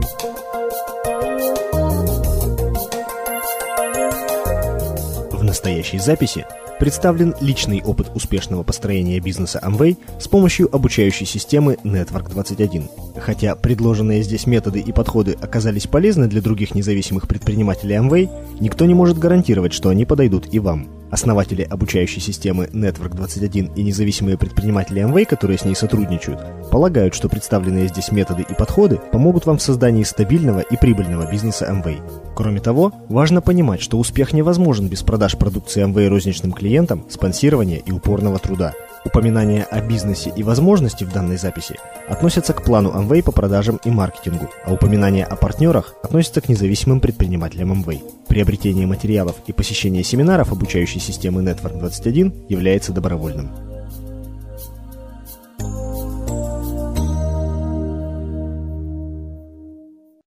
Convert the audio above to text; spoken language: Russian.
В настоящей записи представлен личный опыт успешного построения бизнеса Amway с помощью обучающей системы Network21. Хотя предложенные здесь методы и подходы оказались полезны для других независимых предпринимателей Amway, никто не может гарантировать, что они подойдут и вам. Основатели обучающей системы Network21 и независимые предприниматели Amway, которые с ней сотрудничают, полагают, что представленные здесь методы и подходы помогут вам в создании стабильного и прибыльного бизнеса Amway. Кроме того, важно понимать, что успех невозможен без продаж продукции Amway розничным клиентам, спонсирования и упорного труда. Упоминания о бизнесе и возможности в данной записи относятся к плану Amway по продажам и маркетингу, а упоминания о партнерах относятся к независимым предпринимателям Amway. Приобретение материалов и посещение семинаров обучающей системы Network21 является добровольным.